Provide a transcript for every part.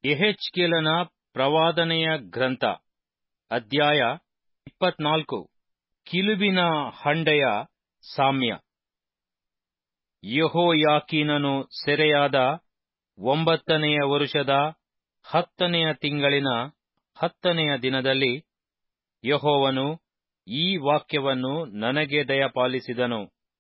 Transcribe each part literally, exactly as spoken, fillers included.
ಯೆಹೆಜ್ಕೇಲನ ಪ್ರವಾದನೆಯ ಗ್ರಂಥ ಅಧ್ಯಾಯ ಇಪ್ಪತ್ನಾಲ್ಕು. ಕಿಲುಬಿನ ಹಂಡೆಯ ಸಾಮ್ಯ. ಯೆಹೋಯಾಕೀನನು ಸೆರೆಯಾದ ಒಂಬತ್ತನೆಯ ವರುಷದ ಹತ್ತನೆಯ ತಿಂಗಳಿನ ಹತ್ತನೆಯ ದಿನದಲ್ಲಿ ಯೆಹೋವನು ಈ ವಾಕ್ಯವನ್ನು ನನಗೆ ದಯಪಾಲಿಸಿದನು.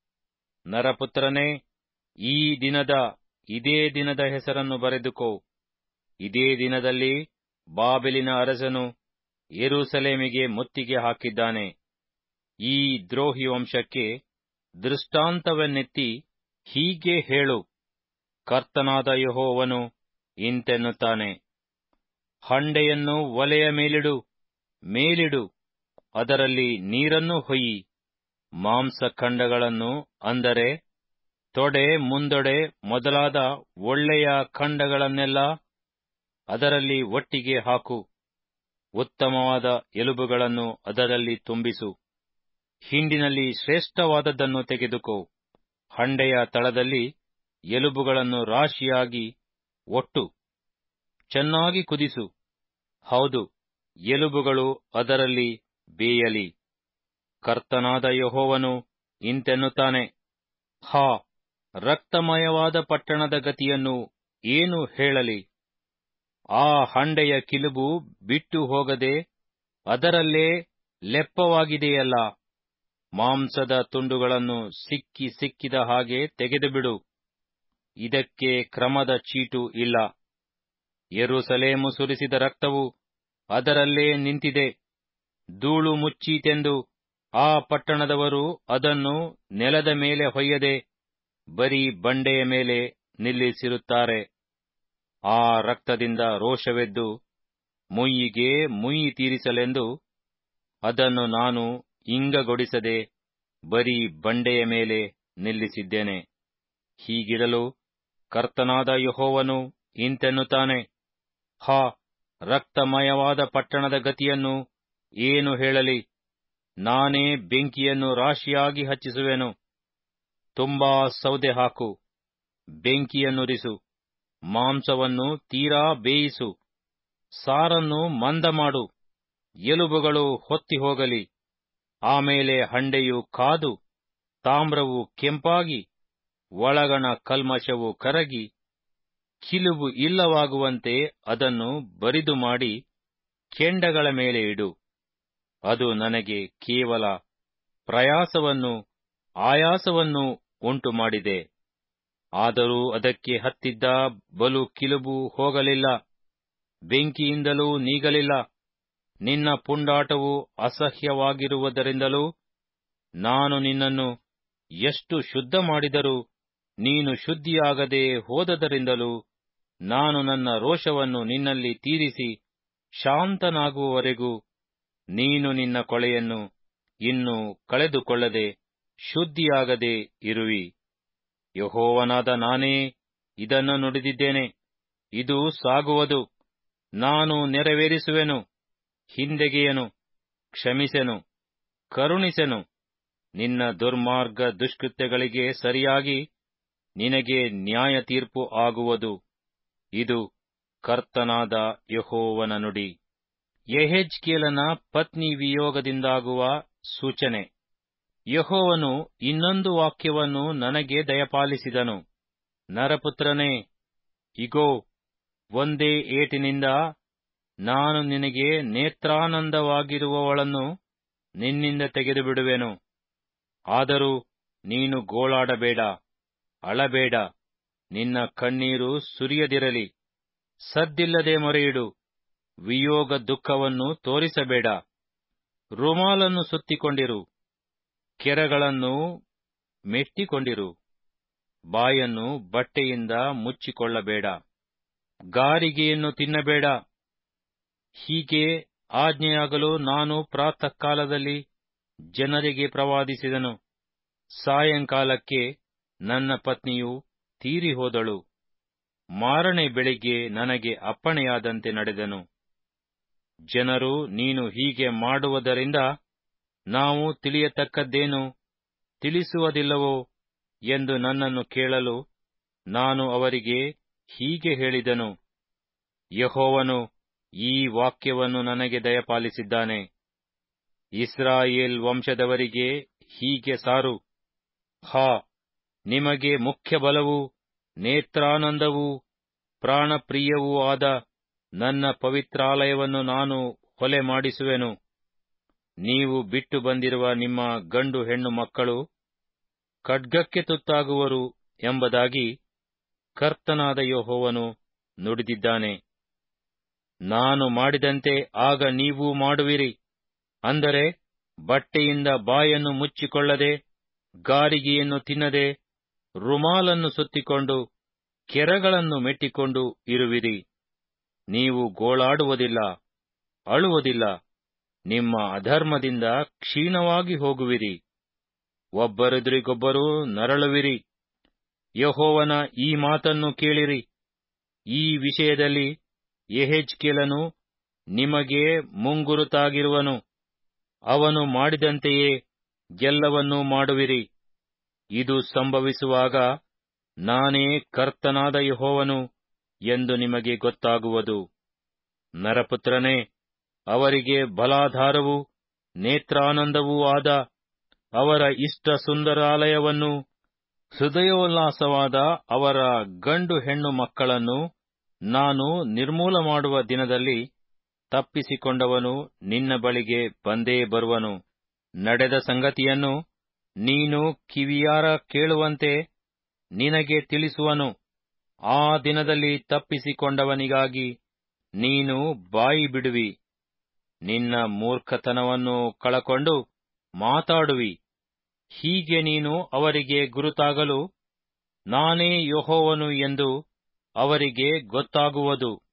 ನರಪುತ್ರನೇ, ಈ ದಿನದ ಇದೇ ದಿನದ ಹೆಸರನ್ನು ಬರೆದುಕೋ. ಇದೇ ದಿನದಲ್ಲಿ ಬಾಬೆಲಿನ ಅರಸನು ಯೆರೂಸಲೇಮಿಗೆ ಮುತ್ತಿಗೆ ಹಾಕಿದ್ದಾನೆ. ಈ ದ್ರೋಹಿ ವಂಶಕ್ಕೆ ದೃಷ್ಟಾಂತವನ್ನೆತ್ತಿ ಹೀಗೆ ಹೇಳು, ಕರ್ತನಾದ ಯೆಹೋವನು ಇಂತೆನ್ನುತ್ತಾನೆ, ಹಂಡೆಯನ್ನು ಒಲೆಯ ಮೇಲಿಡು, ಮೇಲಿಡು, ಅದರಲ್ಲಿ ನೀರನ್ನು ಹೊಯ್ಯಿ. ಮಾಂಸಖಂಡಗಳನ್ನು, ಅಂದರೆ ತೊಡೆ, ಮುಂದೊಡೆ ಮೊದಲಾದ ಒಳ್ಳೆಯ ಖಂಡಗಳನ್ನೆಲ್ಲ ಅದರಲ್ಲಿ ಒಟ್ಟಿಗೆ ಹಾಕು. ಉತ್ತಮವಾದ ಎಲುಬುಗಳನ್ನು ಅದರಲ್ಲಿ ತುಂಬಿಸು. ಹಿಂಡಿನಲ್ಲಿ ಶ್ರೇಷ್ಠವಾದದ್ದನ್ನು ತೆಗೆದುಕೋ. ಹಂಡೆಯ ತಳದಲ್ಲಿ ಎಲುಬುಗಳನ್ನು ರಾಶಿಯಾಗಿ ಒಟ್ಟು. ಚೆನ್ನಾಗಿ ಕುದಿಸು. ಹೌದು, ಎಲುಬುಗಳು ಅದರಲ್ಲಿ ಬೇಯಲಿ. ಕರ್ತನಾದ ಯೆಹೋವನು ಇಂತೆನ್ನುತ್ತಾನೆ, ಹಾ, ರಕ್ತಮಯವಾದ ಪಟ್ಟಣದ ಗತಿಯನ್ನು ಏನು ಹೇಳಲಿ? ಆ ಹಂಡೆಯ ಕಿಲುಬು ಬಿಟ್ಟು ಹೋಗದೆ ಅದರಲ್ಲೇ ಲೆಪ್ಪವಾಗಿದೆಯಲ್ಲ. ಮಾಂಸದ ತುಂಡುಗಳನ್ನು ಸಿಕ್ಕಿ ಸಿಕ್ಕಿದ ಹಾಗೆ ತೆಗೆದುಬಿಡು. ಇದಕ್ಕೆ ಕ್ರಮದ ಚೀಟು ಇಲ್ಲ. ಯೆರೂಸಲೇಮು ಸುರಿಸಿದ ರಕ್ತವು ಅದರಲ್ಲೇ ನಿಂತಿದೆ. ಧೂಳು ಮುಚ್ಚೀತೆಂದು ಆ ಪಟ್ಟಣದವರು ಅದನ್ನು ನೆಲದ ಮೇಲೆ ಹೊಯ್ಯದೆ ಬರೀ ಬಂಡೆಯ ಮೇಲೆ ನಿಲ್ಲಿಸಿರುತ್ತಾರೆ. ಆ ರಕ್ತದಿಂದ ರೋಷವೆದ್ದು ಮುಯ್ಯಿಗೆ ಮುಯ್ಯಿ ತೀರಿಸಲೆಂದು ಅದನ್ನು ನಾನು ಇಂಗಗೊಡಿಸದೆ ಬರೀ ಬಂಡೆಯ ಮೇಲೆ ನಿಲ್ಲಿಸಿದ್ದೇನೆ. ಹೀಗಿರಲು ಕರ್ತನಾದ ಯೆಹೋವನು ಇಂತೆನ್ನುತ್ತಾನೆ, ಹಾ, ರಕ್ತಮಯವಾದ ಪಟ್ಟಣದ ಗತಿಯನ್ನು ಏನು ಹೇಳಲಿ? ನಾನೇ ಬೆಂಕಿಯನ್ನು ರಾಶಿಯಾಗಿ ಹಚ್ಚಿಸುವೆನು. ತುಂಬಾ ಸೌದೆ ಹಾಕು, ಬೆಂಕಿಯನ್ನುರಿಸು, ಮಾಂಸವನ್ನು ತೀರಾ ಬೇಯಿಸು, ಸಾರನ್ನು ಮಂದ ಮಾಡು, ಎಲುಬುಗಳು ಹೊತ್ತಿ ಹೋಗಲಿ. ಆಮೇಲೆ ಹಂಡೆಯು ಕಾದು, ತಾಮ್ರವು ಕೆಂಪಾಗಿ, ಒಳಗಣ ಕಲ್ಮಶವು ಕರಗಿ, ಕಿಲುಬು ಇಲ್ಲವಾಗುವಂತೆ ಅದನ್ನು ಬರಿದು ಮಾಡಿ ಕೆಂಡಗಳ ಮೇಲೆ ಇಡು. ಅದು ನನಗೆ ಕೇವಲ ಪ್ರಯಾಸವನ್ನು ಆಯಾಸವನ್ನು ಉಂಟು ಮಾಡಿದೆ. ಆದರೂ ಅದಕ್ಕೆ ಹತ್ತಿದ್ದ ಬಲು ಕಿಲುಬು ಹೋಗಲಿಲ್ಲ, ಬೆಂಕಿಯಿಂದಲೂ ನೀಗಲಿಲ್ಲ. ನಿನ್ನ ಪುಂಡಾಟವು ಅಸಹ್ಯವಾಗಿರುವುದರಿಂದಲೂ ನಾನು ನಿನ್ನನ್ನು ಎಷ್ಟು ಶುದ್ಧ ಮಾಡಿದರೂ ನೀನು ಶುದ್ಧಿಯಾಗದೆ ಹೋದದರಿಂದಲೂ ನಾನು ನನ್ನ ರೋಷವನ್ನು ನಿನ್ನಲ್ಲಿ ತೀರಿಸಿ ಶಾಂತನಾಗುವವರೆಗೂ ನೀನು ನಿನ್ನ ಕೊಳೆಯನ್ನು ಇನ್ನು ಕಳೆದುಕೊಳ್ಳದೆ ಶುದ್ಧಿಯಾಗದೆ ಇರುವಿ. ಯೆಹೋವನಾದ ನಾನೇ ಇದನ್ನು ನುಡಿದಿದ್ದೇನೆ. ಇದು ಸಾಗುವುದು. ನಾನು ನೆರವೇರಿಸುವೆನು. ಹಿಂದೆಗೆಯನು, ಕ್ಷಮಿಸೆನು, ಕರುಣಿಸೆನು. ನಿನ್ನ ದುರ್ಮಾರ್ಗ ದುಷ್ಕೃತ್ಯಗಳಿಗೆ ಸರಿಯಾಗಿ ನಿನಗೆ ನ್ಯಾಯ ತೀರ್ಪು ಆಗುವುದು. ಇದು ಕರ್ತನಾದ ಯೆಹೋವನ ನುಡಿ. ಯೆಹೆಜ್ಕೇಲನ ಪತ್ನಿ ವಿಯೋಗದಿಂದಾಗುವ ಸೂಚನೆ. ಯೆಹೋವನು ಇನ್ನೊಂದು ವಾಕ್ಯವನ್ನು ನನಗೆ ದಯಪಾಲಿಸಿದನು. ನರಪುತ್ರನೇ, ಇಗೋ, ಒಂದೇ ಏಟಿನಿಂದ ನಾನು ನಿನಗೆ ನೇತ್ರಾನಂದವಾಗಿರುವವಳನ್ನು ನಿನ್ನಿಂದ ತೆಗೆದುಬಿಡುವೆನು. ಆದರೂ ನೀನು ಗೋಳಾಡಬೇಡ, ಅಳಬೇಡ, ನಿನ್ನ ಕಣ್ಣೀರು ಸುರಿಯದಿರಲಿ. ಸದ್ದಿಲ್ಲದೆ ಮೊರೆಯಿಡು, ವಿಯೋಗ ದುಃಖವನ್ನು ತೋರಿಸಬೇಡ. ರುಮಾಲನ್ನು ಸುತ್ತಿಕೊಂಡಿರು, ಕೆರಗಳನ್ನು ಮೆಟ್ಟಿಕೊಂಡಿರು, ಬಾಯನ್ನು ಬಟ್ಟೆಯಿಂದ ಮುಚ್ಚಿಕೊಳ್ಳಬೇಡ, ಗಾರಿಗೆಯನ್ನು ತಿನ್ನಬೇಡ. ಹೀಗೆ ಆಜ್ಞೆಯಾಗಲು ನಾನು ಪ್ರಾತಃ ಕಾಲದಲ್ಲಿ ಜನರಿಗೆ ಪ್ರವಾದಿಸಿದನು. ಸಾಯಂಕಾಲಕ್ಕೆ ನನ್ನ ಪತ್ನಿಯು ತೀರಿ ಹೋದಳು. ಮಾರನೇ ಬೆಳಿಗ್ಗೆ ನನಗೆ ಅಪ್ಪಣೆಯಾದಂತೆ ನಡೆದನು. ಜನರು, ನೀನು ಹೀಗೆ ಮಾಡುವುದರಿಂದ ನಾವು ತಿಳಿಯತಕ್ಕದ್ದೇನು, ತಿಳಿಸುವುದಿಲ್ಲವೋ ಎಂದು ನನ್ನನ್ನು ಕೇಳಲು ನಾನು ಅವರಿಗೆ ಹೀಗೆ ಹೇಳಿದನು. ಯೆಹೋವನು ಈ ವಾಕ್ಯವನ್ನು ನನಗೆ ದಯಪಾಲಿಸಿದ್ದಾನೆ. ಇಸ್ರಾಯೇಲ್ ವಂಶದವರಿಗೆ ಹೀಗೆ ಸಾರು, ಹಾ, ನಿಮಗೆ ಮುಖ್ಯ ಬಲವೂ ನೇತ್ರಾನಂದವೂ ಪ್ರಾಣಪ್ರಿಯವೂ ಆದ ನನ್ನ ಪವಿತ್ರಾಲಯವನ್ನು ನಾನು ಹೊಲೆ ಮಾಡಿಸುವೆನು. ನೀವು ಬಿಟ್ಟು ಬಂದಿರುವ ನಿಮ್ಮ ಗಂಡು ಹೆಣ್ಣು ಮಕ್ಕಳು ಖಡ್ಗಕ್ಕೆ ತುತ್ತಾಗುವರು ಎಂಬುದಾಗಿ ಕರ್ತನಾದ ಯೆಹೋವನು ನುಡಿದಿದ್ದಾನೆ. ನಾನು ಮಾಡಿದಂತೆ ಆಗ ನೀವೂ ಮಾಡುವಿರಿ. ಅಂದರೆ ಬಟ್ಟೆಯಿಂದ ಬಾಯನ್ನು ಮುಚ್ಚಿಕೊಳ್ಳದೆ, ಗಾರಿಗೆಯನ್ನು ತಿನ್ನದೆ, ರುಮಾಲನ್ನು ಸುತ್ತಿಕೊಂಡು, ಕೆರಗಳನ್ನು ಮೆಟ್ಟಿಕೊಂಡು ಇರುವಿರಿ. ನೀವು ಗೋಳಾಡುವುದಿಲ್ಲ, ಅಳುವುದಿಲ್ಲ, ನಿಮ್ಮ ಅಧರ್ಮದಿಂದ ಕ್ಷೀಣವಾಗಿ ಹೋಗುವಿರಿ, ಒಬ್ಬರೆದುರಿಗೊಬ್ಬರು ನರಳುವಿರಿ. ಯೆಹೋವನ ಈ ಮಾತನ್ನು ಕೇಳಿರಿ. ಈ ವಿಷಯದಲ್ಲಿ ಯೆಹೆಜ್ಕೇಲನು ನಿಮಗೆ ಮುಂಗುರುತಾಗಿರುವನು. ಅವನು ಮಾಡಿದಂತೆಯೇ ಎಲ್ಲವನ್ನೂ ಮಾಡುವಿರಿ. ಇದು ಸಂಭವಿಸುವಾಗ ನಾನೇ ಕರ್ತನಾದ ಯೆಹೋವನು ಎಂದು ನಿಮಗೆ ಗೊತ್ತಾಗುವುದು. ನರಪುತ್ರನೇ, ಅವರಿಗೆ ಬಲಾಧಾರವೂ ನೇತ್ರಾನಂದವೂ ಆದ ಅವರ ಇಷ್ಟ ಸುಂದರಾಲಯವನ್ನೂ ಹೃದಯೋಲ್ಲಾಸವಾದ ಅವರ ಗಂಡು ಹೆಣ್ಣು ಮಕ್ಕಳನ್ನು ನಾನು ನಿರ್ಮೂಲ ಮಾಡುವ ದಿನದಲ್ಲಿ ತಪ್ಪಿಸಿಕೊಂಡವನು ನಿನ್ನ ಬಳಿಗೆ ಬಂದೇ ಬರುವನು. ನಡೆದ ಸಂಗತಿಯನ್ನು ನೀನು ಕಿವಿಯಾರ ಕೇಳುವಂತೆ ನಿನಗೆ ತಿಳಿಸುವನು. ಆ ದಿನದಲ್ಲಿ ತಪ್ಪಿಸಿಕೊಂಡವನಿಗಾಗಿ ನೀನು ಬಾಯಿ ಬಿಡುವಿ. ನಿನ್ನ ಮೂರ್ಖತನವನ್ನು ಕಳಕೊಂಡು ಮಾತಾಡುವಿ. ಹೀಗೆ ನೀನು ಅವರಿಗೆ ಗುರುತಾಗಲು ನಾನೇ ಯೆಹೋವನು ಎಂದು ಅವರಿಗೆ ಗೊತ್ತಾಗುವುದು.